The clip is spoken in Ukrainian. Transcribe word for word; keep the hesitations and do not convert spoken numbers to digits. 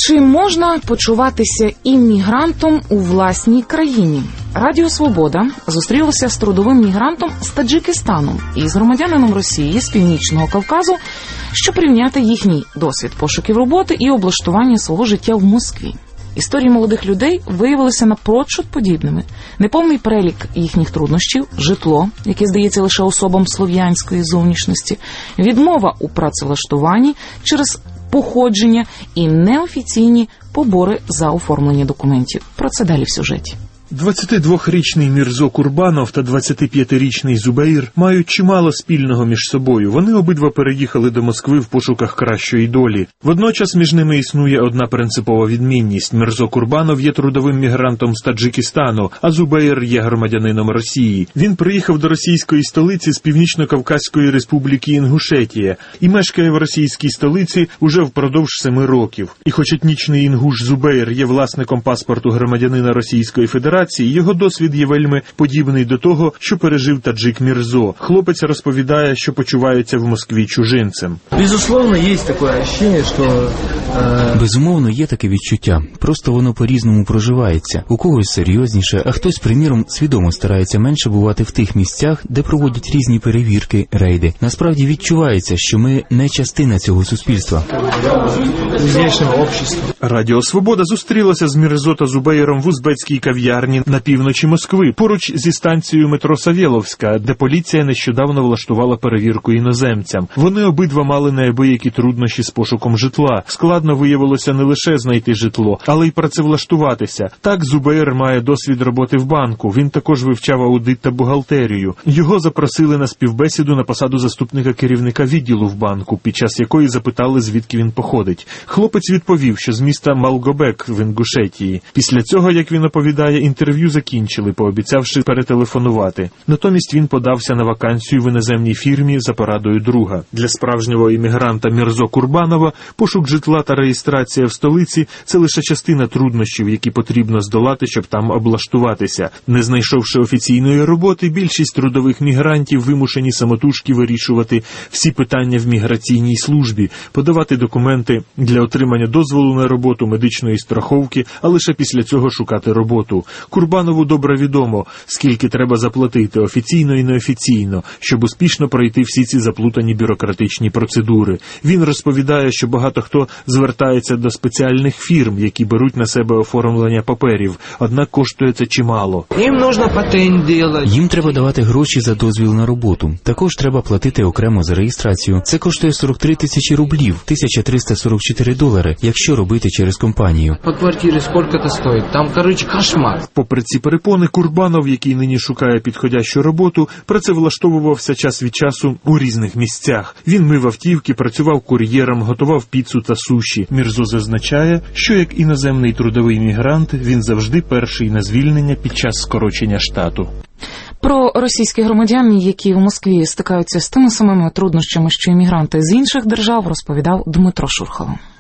Чи можна почуватися іммігрантом у власній країні? Радіо «Свобода» зустрілося з трудовим мігрантом з Таджикистану і з громадянином Росії з Північного Кавказу, щоб порівняти їхній досвід пошуків роботи і облаштування свого життя в Москві. Історії молодих людей виявилися напрочуд подібними. Неповний перелік їхніх труднощів, житло, яке здається лише особам слов'янської зовнішності, відмова у працевлаштуванні через походження і неофіційні побори за оформлення документів. Про це далі в сюжеті. двадцятидвохрічний Мірзо Курбанов та двадцятип'ятирічний Зубеїр мають чимало спільного між собою. Вони обидва переїхали до Москви в пошуках кращої долі. Водночас між ними існує одна принципова відмінність. Мірзо Курбанов є трудовим мігрантом з Таджикистану, а Зубеїр є громадянином Росії. Він приїхав до російської столиці з Північно-Кавказької республіки Інгушетія і мешкає в російській столиці уже впродовж семи років. І хоч етнічний інгуш Зубеїр є власником паспорту громадянина Російської Федерації, його досвід є вельми подібний до того, що пережив таджик Мірзо. Хлопець розповідає, що почувається в Москві чужинцем. Безусловно, є таке відчуття, що... Безумовно, є таке відчуття. Просто воно по-різному проживається. У когось серйозніше, а хтось, приміром, свідомо старається менше бувати в тих місцях, де проводять різні перевірки, рейди. Насправді відчувається, що ми не частина цього суспільства. Радіо «Свобода» зустрілося з Мірзо та Зубеїром в узбецькій кав'ярні на півночі Москви, поруч зі станцією метро Савєловська, де поліція нещодавно влаштувала перевірку іноземцям. Вони обидва мали неабиякі труднощі з пошуком житла. Складно виявилося не лише знайти житло, але й працевлаштуватися. Так, Зубеїр має досвід роботи в банку. Він також вивчав аудит та бухгалтерію. Його запросили на співбесіду на посаду заступника керівника відділу в банку, під час якої запитали, звідки він походить. Хлопець відповів, що з міста Малгобек в Інгушетії. Після цього, як він оповідає, інтерв'ю закінчили, пообіцявши перетелефонувати. Натомість він подався на вакансію в іноземній фірмі за порадою друга. Для справжнього іммігранта Мірзо Курбанова пошук житла та реєстрація в столиці – це лише частина труднощів, які потрібно здолати, щоб там облаштуватися. Не знайшовши офіційної роботи, більшість трудових мігрантів вимушені самотужки вирішувати всі питання в міграційній службі, подавати документи для отримання дозволу на роботу, медичної страховки, а лише після цього шукати роботу. Курбанову добре відомо, скільки треба заплатити офіційно і неофіційно, щоб успішно пройти всі ці заплутані бюрократичні процедури. Він розповідає, що багато хто звертається до спеціальних фірм, які беруть на себе оформлення паперів, однак коштує це чимало. Їм нужно патент робити. Їм треба давати гроші за дозвіл на роботу. Також треба платити окремо за реєстрацію. Це коштує сорок три тисячі рублів, тисяча триста сорок чотири долари, якщо робити через компанію. По квартирі скільки це стоїть? Там, коротше, кошмар. Попри ці перепони, Курбанов, який нині шукає підходящу роботу, працевлаштовувався час від часу у різних місцях. Він мив автівки, працював кур'єром, готував піцу та суші. Мірзо зазначає, що як іноземний трудовий мігрант, він завжди перший на звільнення під час скорочення штату. Про російських громадян, які в Москві стикаються з тими самими труднощами, що іммігранти з інших держав, розповідав Дмитро Шурхало.